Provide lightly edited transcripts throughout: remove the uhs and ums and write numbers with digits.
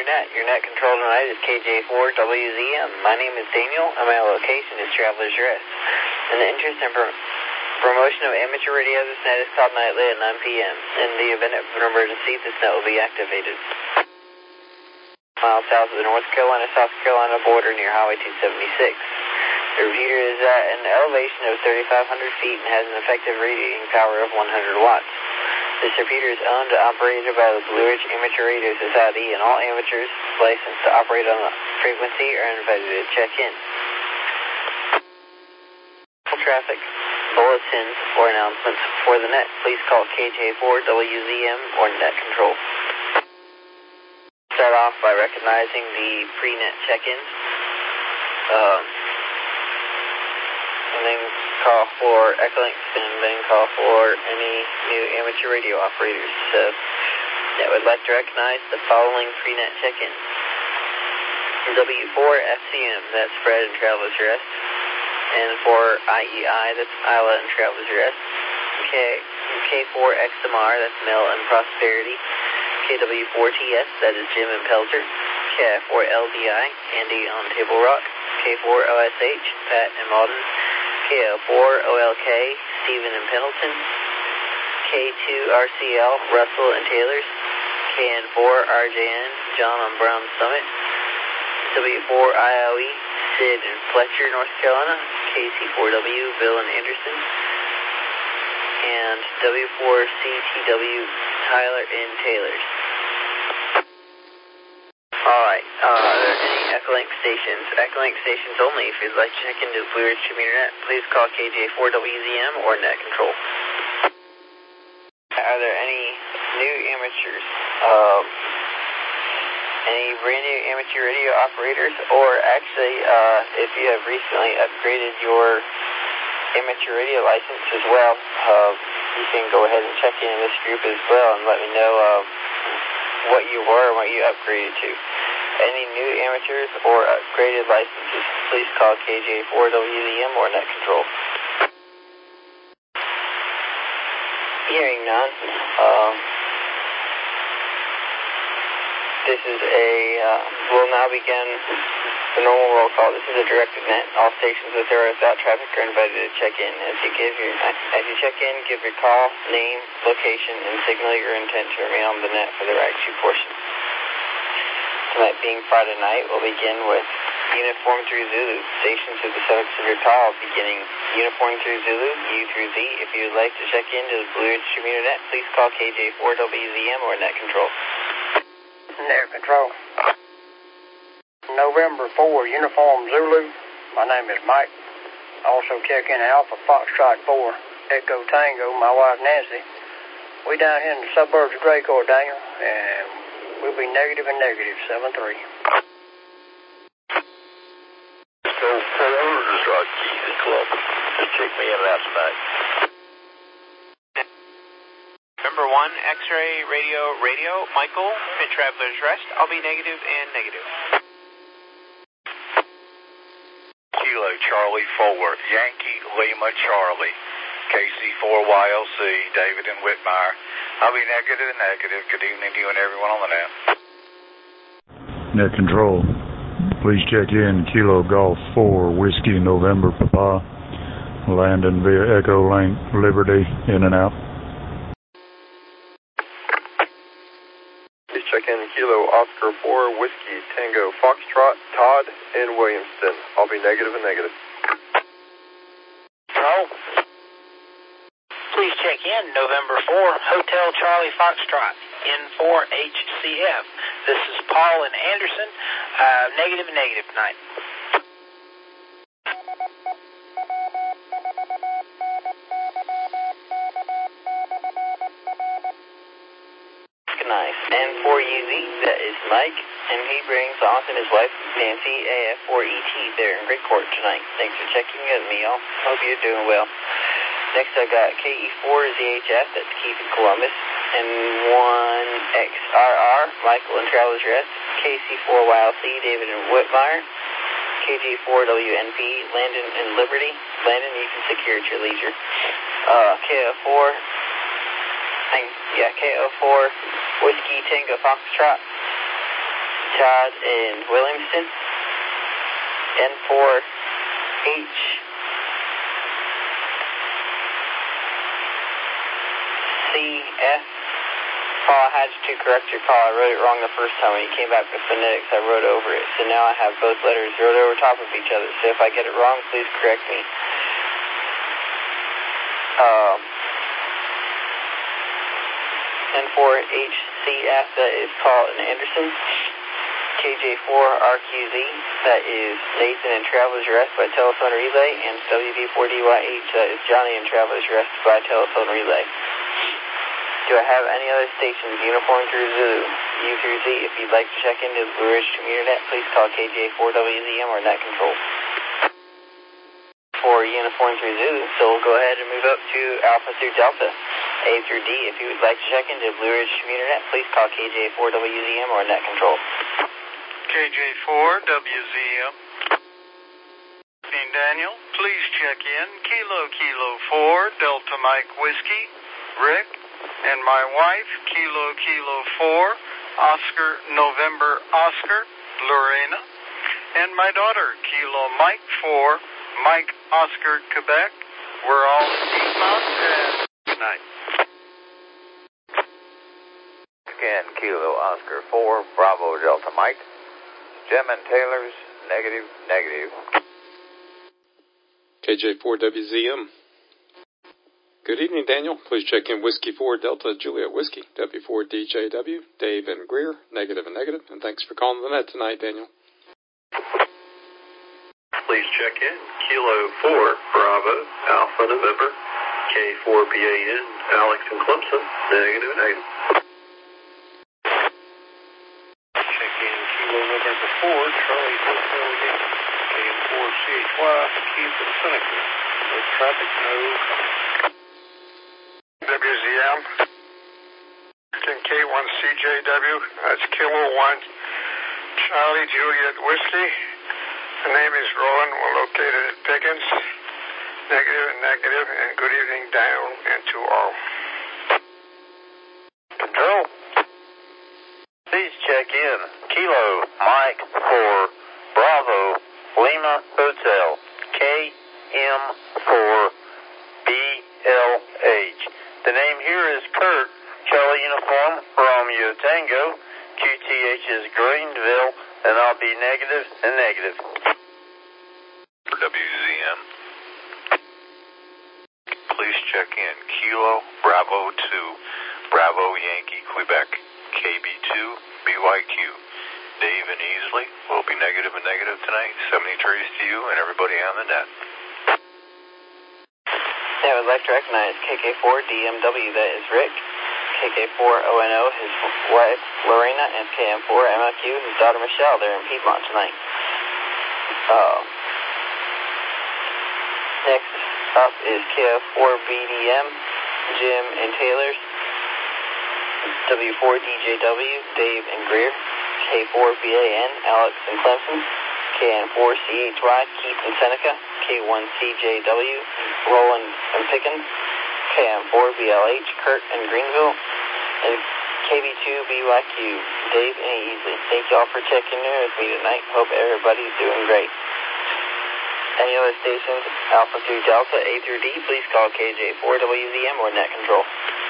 net. Your net control tonight is KJ4WZM. My name is Daniel, and my location is Traveler's Rest. In the interest and promotion of amateur radio, this net is called nightly at 9 p.m. In the event of an emergency, this net will be activated. Miles south of the North Carolina-South Carolina border near Highway 276. The repeater is at an elevation of 3,500 feet and has an effective radiating power of 100 watts. This repeater is owned and operated by the Blue Ridge Amateur Radio Society, and all amateurs licensed to operate on the frequency are invited to check in. Traffic, bulletins, or announcements for the net, please call KJ4WZM or net control. Start off by recognizing the pre-net check-ins. And then call for Echolinks, and then call for any new amateur radio operators. That would like to recognize the following pre-net check-ins. W4FCM, that's Fred and Traveler's Rest. And for IEI, that's Isla and Traveler's Rest. K4XMR, that's Mel and Prosperity. KW4TS, that is Jim and Pelter. K4LDI, Andy on Table Rock. K4OSH, Pat and Malden. K04OLK, Stephen and Pendleton. K2RCL, Russell and Taylors. KN4RJN, John on Brown Summit. W4IOE, Sid and Fletcher, North Carolina. KC4W, Bill and Anderson. And W4CTW, Tyler and Taylors. Alright, are there any Echolink stations? Echolink stations only. If you'd like to check into the Blue Ridge Commuter Net, please call KJ4WZM or net control. Are there any new amateurs? Any brand new amateur radio operators? Or actually, if you have recently upgraded your amateur radio license as well, you can go ahead and check in this group as well and let me know what you were and what you upgraded to. Any new amateurs or upgraded licenses, please call KJ4WZM or net control. Hearing none, this is we'll now begin the normal roll call. This is a directed net. All stations with or without traffic are invited to check in. As you check in, give your call, name, location, and signal your intent to remain on the net for the right queue portion. Tonight being Friday night, we'll begin with Uniform through Zulu. Stations with the suffix of your call beginning Uniform through Zulu, U through Z. If you would like to check into the Blue Ridge Commuter Net, please call KJ4WZM or net control. Net control. November 4, Uniform Zulu. My name is Mike. Also check in Alpha Foxtrot 4, Echo Tango, my wife Nancy. We down here in the suburbs of Draycourt, Daniel, and we'll be negative and negative, 7-3. So, for orders like Keith and Columbus, just check me in and out tonight. Number 1, X-Ray Radio, Michael, at Traveler's Rest. I'll be negative and negative. Kilo Charlie Forward, Yankee Lima Charlie, KC4YLC, David and Whitmire. I'll be negative and negative. Good evening to you and everyone on the net. Net control. Please check in Kilo Golf 4, Whiskey November Papa, landing via Echo Link, Liberty, in and out. Please check in Kilo Oscar 4, Whiskey Tango Foxtrot, Todd, in Williamston. I'll be negative and negative. Hello? Please check in November 4, Hotel Charlie Foxtrot, N4HCF. This is Paul and Anderson, negative and negative tonight. Nice. N4UZ, that is Mike, and he brings Austin and his wife, Nancy, AF4ET there in Greycourt tonight. Thanks for checking in with me, y'all. Hope you're doing well. Next, I've got KE4ZHF, that's Keith in Columbus, and 1XRR, Michael and Traveler's Rest, KC4YLC, David and Whitmire, KG4WNP, Landon and Liberty. Landon, you can secure at your leisure. KO4 Whiskey Tango Foxtrot, Todd in Williamston. N4H CF. Paul, I had to correct your call. I wrote it wrong the first time. When you came back with phonetics, I wrote over it. So now I have both letters wrote over top of each other. So if I get it wrong, please correct me. N4HCF, that is Paul and Anderson. KJ4RQZ, that is Nathan and Travelers Rest by telephone relay. And WD4DYH, that is Johnny and Travelers Rest by telephone relay. Do I have any other stations, uniform through Zulu, U through Z? If you'd like to check into the Blue Ridge Commuter Net, please call KJ4WZM or Net Control. For uniform through Zulu, so we'll go ahead and move up to Alpha through Delta, A through D. If you would like to check into Blue Ridge Commuter Net, please call KJ4WZM or Net Control. KJ4WZM. Daniel, please check in. Kilo 4, Delta Mike Whiskey, Rick, and my wife, Kilo 4, Oscar November Oscar, Lorena, and my daughter, Kilo Mike 4, Mike Oscar Quebec. We're all in Piedmont, and good night. Again, Kilo Oscar 4, Bravo Delta Mike. Jim and Taylor's, negative. KJ4WZM. Good evening, Daniel. Please check in Whiskey 4 Delta Juliet Whiskey, W4DJW, Dave and Greer, negative. And thanks for calling the net tonight, Daniel. Please check in Kilo 4 Bravo Alpha November, K4PAN, Alex and Clemson, negative. Check in Kilo November 4, Charlie Hotel Yankee, KM4CHY, Keith and Seneca. No traffic, no WZM. K1CJW, that's Kilo 1, Charlie Juliet Whiskey. The name is Roland. We're located at Pickens. Negative, and good evening, Daniel, and to all. Control. Please check in. Kilo Mike 4 Bravo Lima Hotel, KM4BLH. The name here is Kurt, Charlie Uniform, Romeo Tango. QTH is Greenville, and I'll be negative. For WZM, please check in Kilo Bravo 2, Bravo Yankee Quebec, KB2 BYQ. Dave and Easley will be negative tonight. 73 to you and everybody on the net. I would like to recognize KK4DMW, that is Rick. KK4ONO, his wife Lorena, and KM4MLQ, his daughter Michelle. They're in Piedmont tonight. Next up is KF4BDM, Jim and Taylor's. W4DJW, Dave and Greer. K4BAN, Alex and Clemson. KN4CHY, Keith and Seneca. K1CJW, Roland and Pickens. KM4BLH, Kurt and Greenville. And KB2BYQ, Dave and Easley. Thank you all for checking in with me tonight. Hope everybody's doing great. Any other stations, Alpha through Delta, A through D, please call KJ4WZM or Net Control.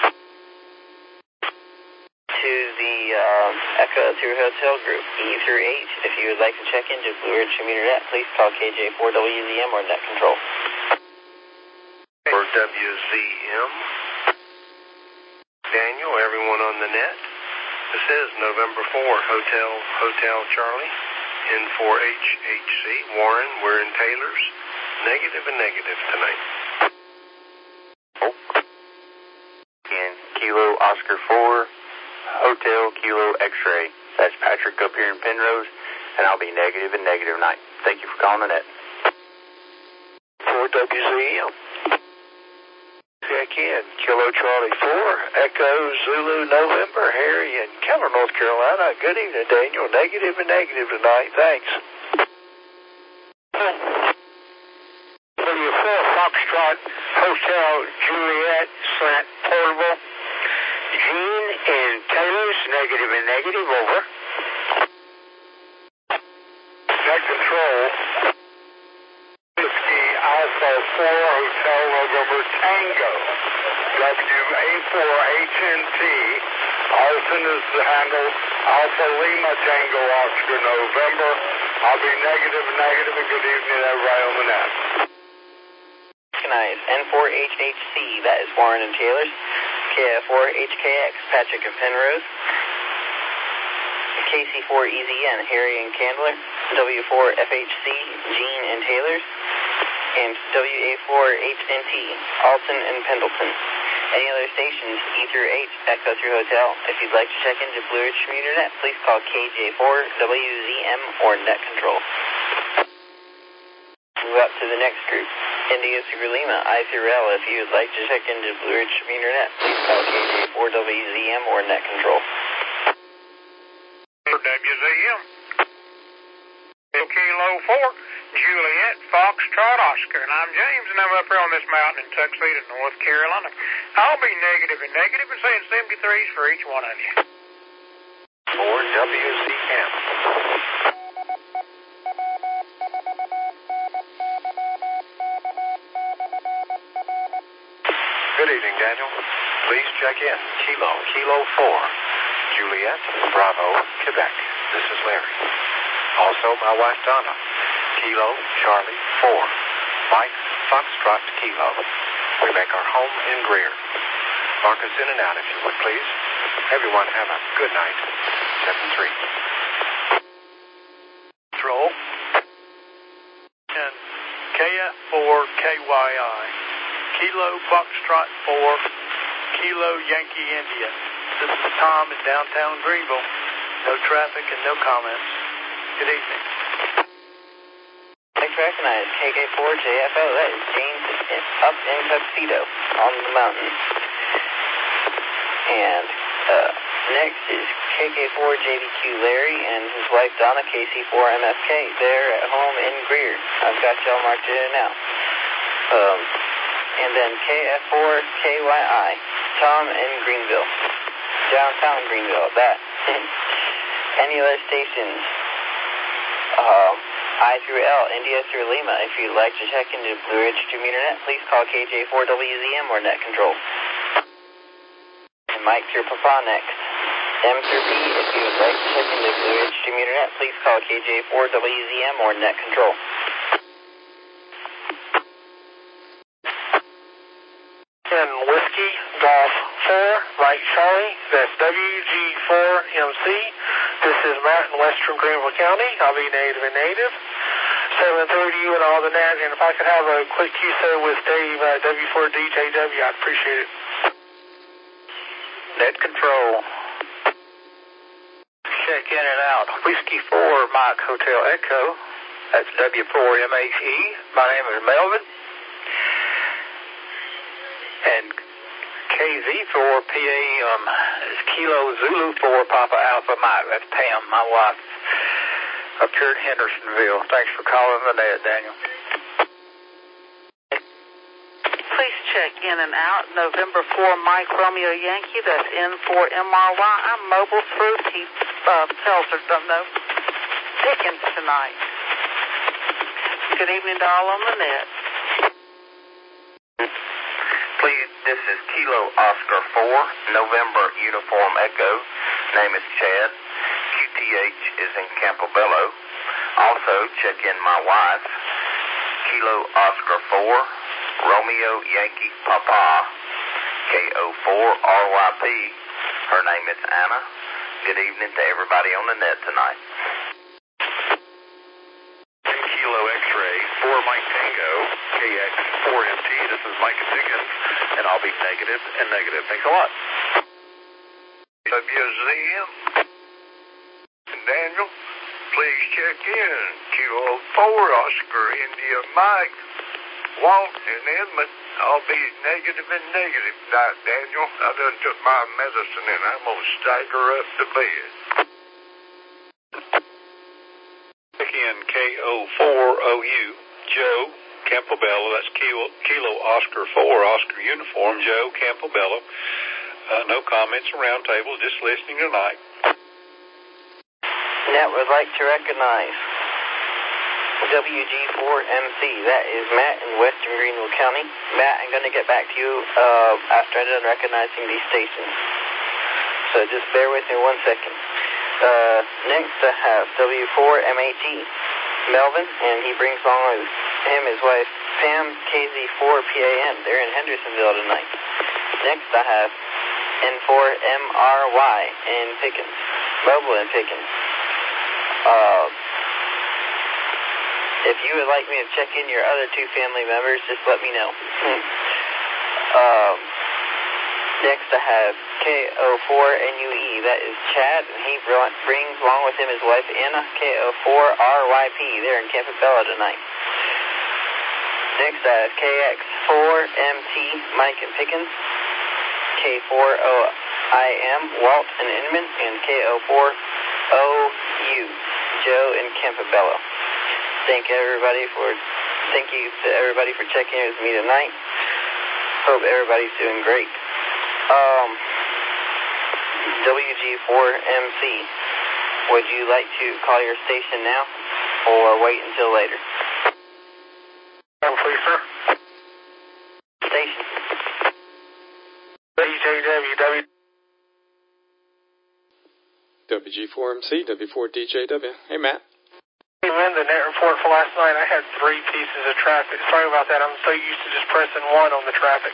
To the Echo through Hotel Group, E through H, if you would like to check into Blue Ridge Commuter Net, please call KJ4WZM or Net Control. For WZM, Daniel, everyone on the net, this is November 4, Hotel Charlie. N4HHC, Warren, we're in Taylor's. Negative tonight. In Kilo Oscar 4, Hotel Kilo X-Ray. That's Patrick up here in Penrose, and I'll be negative tonight. Thank you for calling the net. For WZM. Check in. Kilo Charlie 4, Echo Zulu November, Harry in Keller, North Carolina. Good evening, Daniel. Negative tonight. Thanks. W4 Foxtrot Hotel Juliet Slant Portable. Gene in Taylor's. Negative, over. Net control. Whiskey Alpha 4 Hotel November Tango. WA4HNT. Alton is the handle. Alpha Lima Tango Oscar November. I'll be negative, and good evening everybody on the net. Recognize N4HHC, that is Warren and Taylor's. KF4HKX, Patrick and Penrose. KC4EZN, Harry and Candler. W4FHC, Gene and Taylor's. And WA4HNT, Alton and Pendleton. Any other stations, E through H, Echo through Hotel. If you'd like to check into Blue Ridge Commuter Net, please call KJ4WZM or Net Control. Move up to the next group. India through Lima, I through L. If you would like to check into Blue Ridge Commuter Net, please call KJ4WZM or Net Control. WZM. Kilo 4, Juliet, Foxtrot, Oscar. And I'm James, and I'm up here on this mountain in Tuxedo, North Carolina. I'll be negative and saying 73s for each one of you. For WZM. Good evening, Daniel. Please check in. Kilo 4, Juliet, Bravo, Quebec. This is Larry. Also, my wife Donna. Kilo, Charlie, 4. Mike, Foxtrot, Kilo. We make our home in Greer. Mark us in and out if you would, please. Everyone have a good night. 7-3. Control. And KF4KYI. Kilo, Foxtrot, 4. Kilo, Yankee, India. This is Tom in downtown Greenville. No traffic and no comments. Good evening. Like to recognize KK4JFO, that is James up in Tuxedo on the mountain. And next is KK4JBQ Larry and his wife Donna, KC4MFK. They're at home in Greer. I've got y'all marked in now. And then KF4KYI, Tom in Greenville. Downtown Greenville, that. Any other stations? I through L, India through Lima. If you'd like to check into Blue Ridge Commuter Net, please call KJ4WZM or Net Control. And Mike through Papa next. M through B, if you would like to check into Blue Ridge Commuter Net, please call KJ4WZM or Net Control. And Whiskey, Golf 4, Mike Charlie, that's WG4MC. This is Matt in Western Greenville County. I'll be negative and negative. 730 and all the net. And if I could have a quick QSO with Dave, W4DJW, I'd appreciate it. Net control. Check in and out. Whiskey 4, Mike Hotel Echo. That's W4MHE. My name is Melvin. And KZ4PA is Kilo Zulu 4 Papa Alpha Mike. That's Pam, my wife, up here in Hendersonville. Thanks for calling the net, Daniel. Please check in and out. November 4 Mike Romeo Yankee. That's N4MRY. I'm mobile through. He tells her no Dickens tonight. Good evening to all on the net. Please, this is Kilo Oscar 4, November Uniform Echo. Name is Chad. QTH is in Campobello. Also, check in my wife. Kilo Oscar 4, Romeo Yankee Papa. KO4RYP. Her name is Anna. Good evening to everybody on the net tonight. Kilo X-Ray, 4 Mike Tango, KX4MT. This is Mike Diggins, and I'll be negative and negative. Thanks a lot. WZM. Daniel, please check in. Kilo 4 Oscar India Mike. Walt in Edmond. I'll be negative and negative tonight, Daniel. I done took my medicine and I'm going to stagger up to bed. Check in KO4OU, Joe Campobello. That's Kilo Oscar 4, Oscar Uniform, Joe Campobello. No comments around table, just listening tonight. Net would like to recognize WG4MC, that is Matt in Western Greenville County. Matt, I'm going to get back to you after I'm done recognizing these stations. So just bear with me 1 second. Next I have W4MAT, Melvin, and he brings along with him his wife Pam, KZ4PAN. They're in Hendersonville tonight. Next I have N4MRY in Pickens, Mobile in Pickens. If you would like me to check in your other two family members, just let me know. Next I have KO4NUE, that is Chad, and he brings along with him his wife Anna, KO4RYP. They're in Campobello tonight. Next I have KX4MT, Mike and Pickens, K4OIM, Walt and Inman, and KO4OU, Joe in Campobello. Thank you to everybody for checking in with me tonight. Hope everybody's doing great. WG4MC, would you like to call your station now or wait until later? Please, sir. Station. WG4MC, W4DJW. Hey, Matt. Hey, Lynn, the net report for last night, I had 3 pieces of traffic. Sorry about that. I'm so used to just pressing 1 on the traffic.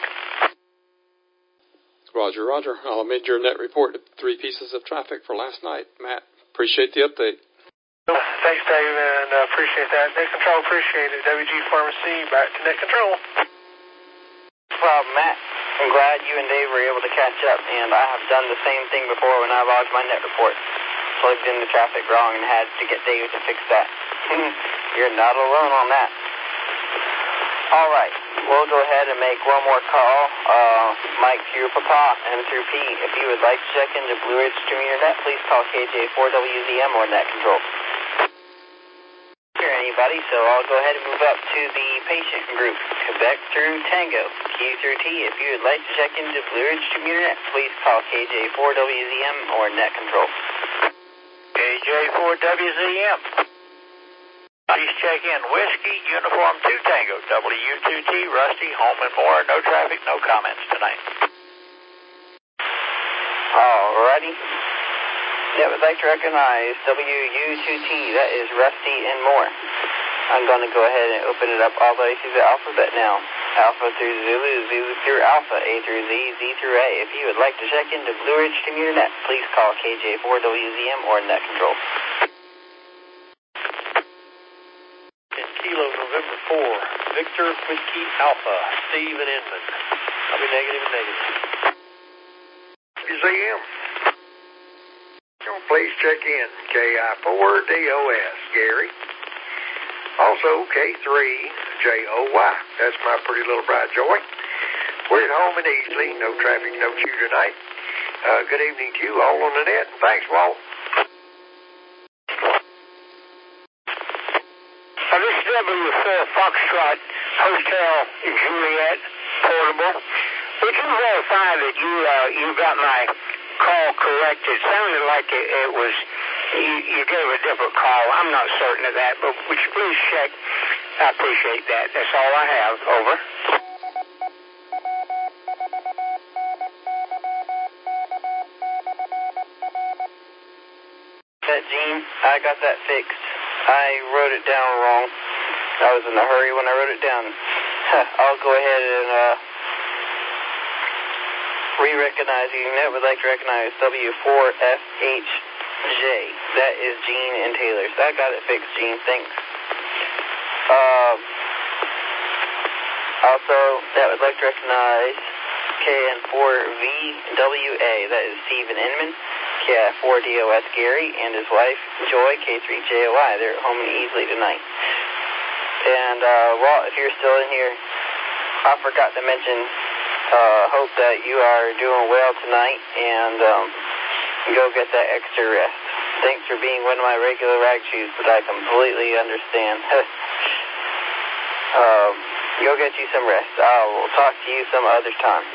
Roger, Roger. I'll amend your net report to 3 pieces of traffic for last night. Matt, appreciate the update. Thanks, Dave, and appreciate that. Net Control, appreciate it. WG4MC, back to Net Control. Well, Matt, I'm glad you and Dave were able to catch up, and I have done the same thing before when I logged my net report. Plugged in the traffic wrong and had to get Dave to fix that. You're not alone on that. All right, we'll go ahead and make one more call. Mike through Papa and through P. If you would like to check into Blue Ridge Commuter Net, please call KJ4WZM or Net Control. Hear anybody, so I'll go ahead and move up to the patient group. Quebec through Tango, Q through T. If you would like to check into Blue Ridge Commuter Net, please call KJ4WZM or Net Control. KJ4WZM. Please check in Whiskey, Uniform 2 Tango, W2T, Rusty, home and more. No traffic, no comments tonight. Alrighty. Yeah, would like to recognize WU2T, that is Rusty and more. I'm going to go ahead and open it up all the way through the alphabet now. Alpha through Zulu, Zulu through Alpha, A through Z, Z through A. If you would like to check into Blue Ridge Commuter Net, please call KJ4WZM or Net Control. Kilo November 4, Victor Whiskey Alpha, Steve and Inman. I'll be negative and negative. Museum. Please check in KI4DOS, Gary. Also K3JOY. That's my pretty little bride Joy. We're at home and easily. No traffic, no queue tonight. Good evening to you all on the net. Thanks, Walt. This is W4 Foxtrot Hotel Juliet Portable. Would you verify that you got my call correct? It sounded like it was, you gave a different call. I'm not certain of that, but would you please check? I appreciate that. That's all I have. Over. That Gene, I got that fixed. I wrote it down wrong. I was in a hurry when I wrote it down. I'll go ahead and re-recognize you. I would like to recognize W4FHJ. That is Gene and Taylor. So I got it fixed, Gene. Thanks. Also, that would like to recognize KN4VWA. That is Stephen Inman. KI4DOS Gary and his wife Joy, K3JOI. They're at home and easily tonight. And Walt, if you're still in here, I forgot to mention, hope that you are doing well tonight and go get that extra rest. Thanks for being one of my regular rag shoes, but I completely understand. Go get you some rest. I will talk to you some other time.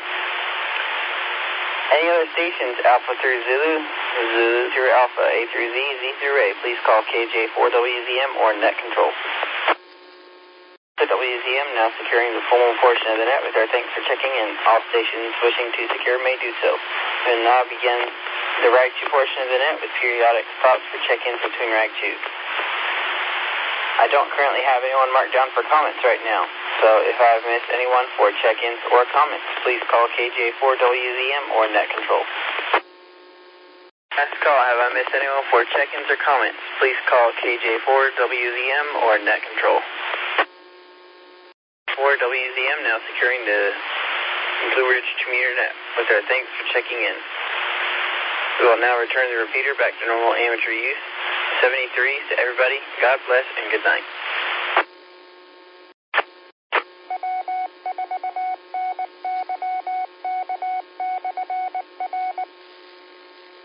Any other stations, Alpha through Zulu, Zulu through Alpha, A through Z, Z through A, please call KJ4WZM or Net Control. now securing the formal portion of the net with our thanks for checking in. All stations wishing to secure may do so. And now begin the Rag 2 portion of the net with periodic stops for check-ins between Rag 2s. I don't currently have anyone marked down for comments right now, so if I have missed anyone for check-ins or comments, please call KJ4WZM or Net Control. Last call, have I missed anyone for check-ins or comments? Please call KJ4WZM or Net Control. 4WZM now securing the Blue Ridge Commuter Net with our thanks for checking in. We will now return the repeater back to normal amateur use. 73 to everybody. God bless and good night.